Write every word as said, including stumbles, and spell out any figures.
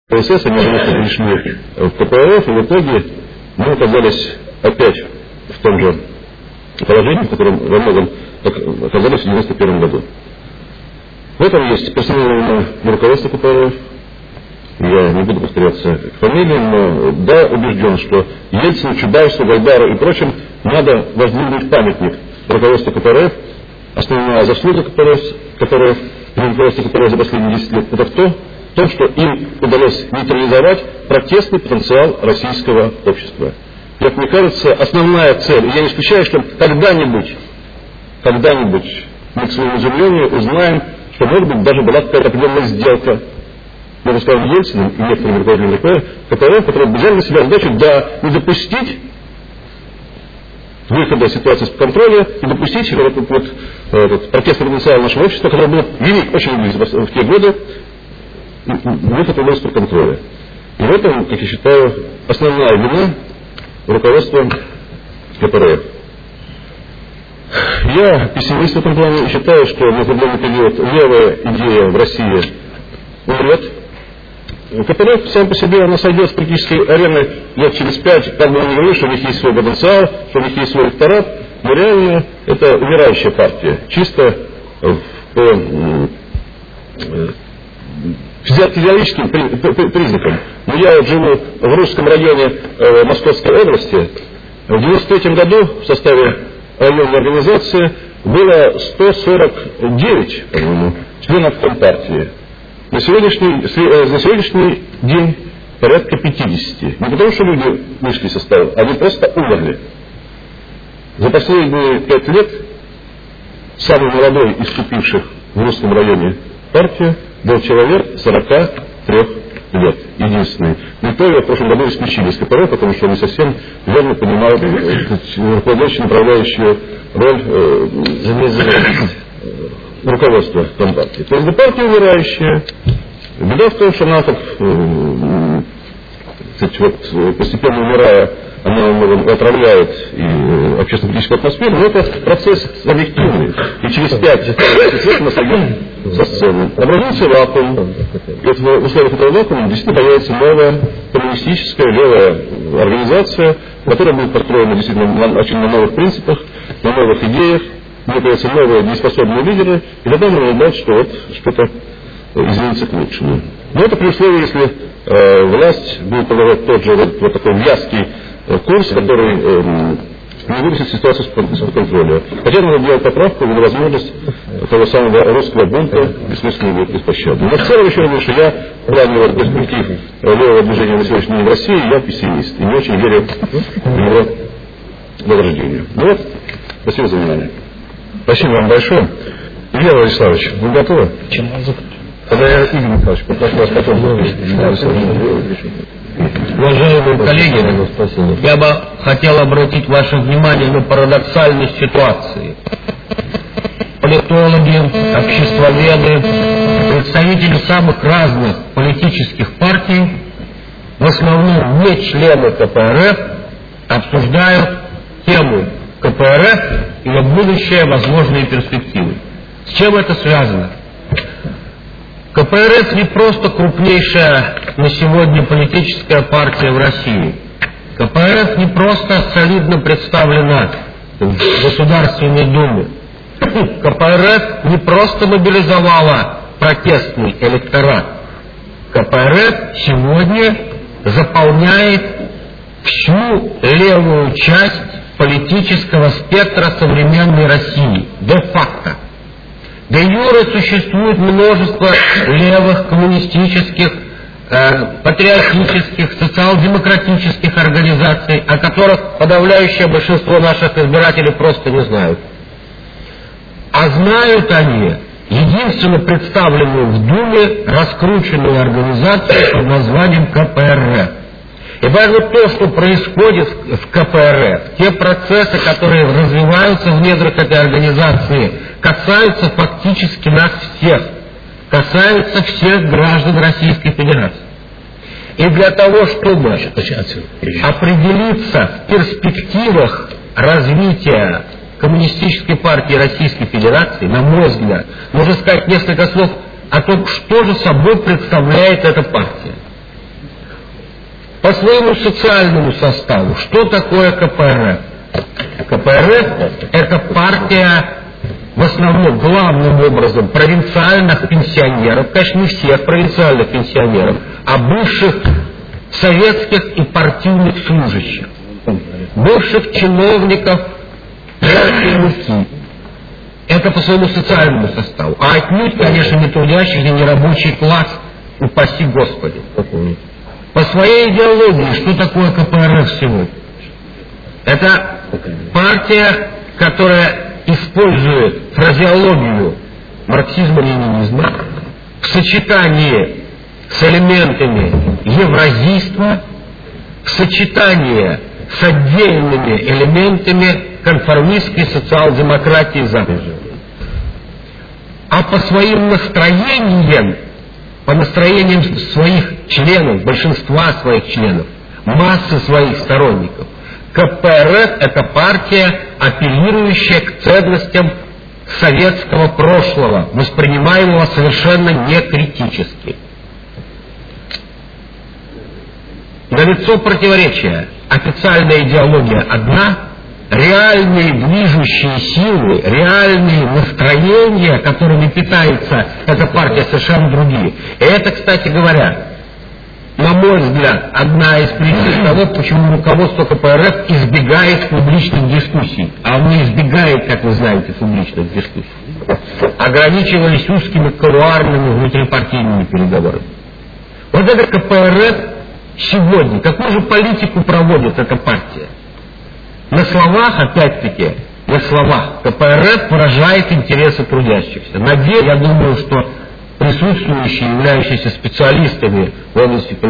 КПСС, они пришли в КПРФ, и в итоге мы оказались опять в том же положении, в котором во многом оказались в девяносто первом году. В этом есть персональное руководство КПРФ. Я не буду повторяться к фамилиям, но да, убежден, что Ельцину, Чубайсу, Гайдару и прочим надо воздвигнуть памятник руководству КПРФ. Основная заслуга КПРФ, которая руководство КПРФ за последние десять лет, это в том, в том, что им удалось нейтрализовать протестный потенциал российского общества. Как мне кажется, основная цель, и я не исключаю, что когда-нибудь, когда-нибудь мы, к своему изумлению, узнаем, что, может быть, даже была какая-то определенная сделка между сказать, Ельциным и некоторыми руководителями КПРФ, которые взяли на себя задачу, да, не допустить выхода ситуации из-под контроля и допустить вот этот, вот, этот протестный потенциал нашего общества, который был велик, очень велик в те годы, выход его из-под контроля. И в этом, как я считаю, основная вина руководства КПРФ. Я пессимист в этом плане и считаю, что на определенный период левая идея в России умрет. КПРФ сам по себе, она сойдет с политической арены лет через пять, как бы он ни говорил, что у них есть свой потенциал, что у них есть свой электорат, но реально это умирающая партия, чисто по физиологическим признакам. Но я вот живу в русском районе э, Московской области. В девяносто третьем году в составе районной организации было сто сорок девять, по-моему, членов Компартии. На сегодняшний, на сегодняшний день порядка пятьдесят. Не потому, что люди вышли из состава, они просто умерли. За последние пять лет самый молодой из вступивших в русском районе партии был человек сорока трёх лет. Единственный. И то его в прошлом году исключили из КПРФ, потому что он не совсем верно понимал руководящую, направляющую роль э, руководства Компартии. То есть партия умирающая. Беда в том, что она, как, э, кстати, вот, постепенно умирая, она отравляет и общественно-политическую атмосферу, но это процесс объективный. И через пять-десять лет мы сойдем со сцены. Образуется вакуум. И вот в условиях этого вакуума действительно появится новая коммунистическая левая организация, которая будет построена действительно на, очень на новых принципах, на новых идеях. Мне появятся новые неспособные лидеры, и тогда можно ждать, что вот что-то изменится к лучшему. Но это при условии, если э, власть будет продолжать тот же вот, вот такой вязкий э, курс, который э, не вырастет ситуацию из-под контроля. Хотя надо делать поправку на возможность того самого русского бунта бессмысленно будет беспощадно. Но в целом, еще раз, что я в плане вот, перспектив левого движения на сегодняшний день в России, я пессимист. И не очень верю в его возрождение. Ну вот, спасибо за внимание. Спасибо вам большое. Илья Владиславович, вы готовы? Чем Тогда я, Игорь Михайлович, попрошу вас потом. Уважаемые коллеги, я бы хотел обратить ваше внимание на парадоксальность ситуации. Политологи, обществоведы, представители самых разных политических партий, в основном не члены КПРФ, обсуждают тему КПРФ и на будущее возможные перспективы. С чем это связано? КПРФ не просто крупнейшая на сегодня политическая партия в России. КПРФ не просто солидно представлена в Государственной Думе. КПРФ не просто мобилизовала протестный электорат. КПРФ сегодня заполняет всю левую часть политического спектра современной России. Де-факто. Де-юре существует множество левых, коммунистических, э, патриотических, социал-демократических организаций, о которых подавляющее большинство наших избирателей просто не знают. А знают они единственно представленную в Думе раскрученную организацию под названием КПРФ. И важно то, что происходит в КПРФ, те процессы, которые развиваются в недрах этой организации, касаются фактически нас всех, касаются всех граждан Российской Федерации. И для того, чтобы определиться в перспективах развития Коммунистической партии Российской Федерации, на мой взгляд, нужно сказать несколько слов о том, что же собой представляет эта партия. своему социальному составу, что такое КПРФ? КПРФ – это партия, в основном, главным образом, провинциальных пенсионеров, конечно, не всех провинциальных пенсионеров, а бывших советских и партийных служащих, бывших чиновников и муки. Это по своему социальному составу. А отнюдь, конечно, не трудящийся, не рабочий класс, упаси Господи. По своей идеологии, что такое КПРФ сегодня? Это партия, которая использует фразеологию марксизма-ленинизма в сочетании с элементами евразийства, в сочетании с отдельными элементами конформистской социал-демократии Запада. А по своим настроениям, по настроениям своих членов, большинства своих членов, массы своих сторонников, КПРФ – это партия, апеллирующая к ценностям советского прошлого, воспринимаемого совершенно некритически. Налицо противоречие. Официальная идеология одна, реальные движущие силы, реальные настроения, которыми питается эта партия, совершенно другие. И это, кстати говоря, на мой взгляд, одна из причин того, почему руководство КПРФ избегает публичных дискуссий. А оно избегает, как вы знаете, публичных дискуссий. Ограничивались узкими кулуарными внутрипартийными переговорами. Вот это КПРФ сегодня, какую же политику проводит эта партия? На словах, опять-таки, на словах КПРФ выражает интересы трудящихся. На деле, я думаю, что присутствующие, являющиеся специалистами в области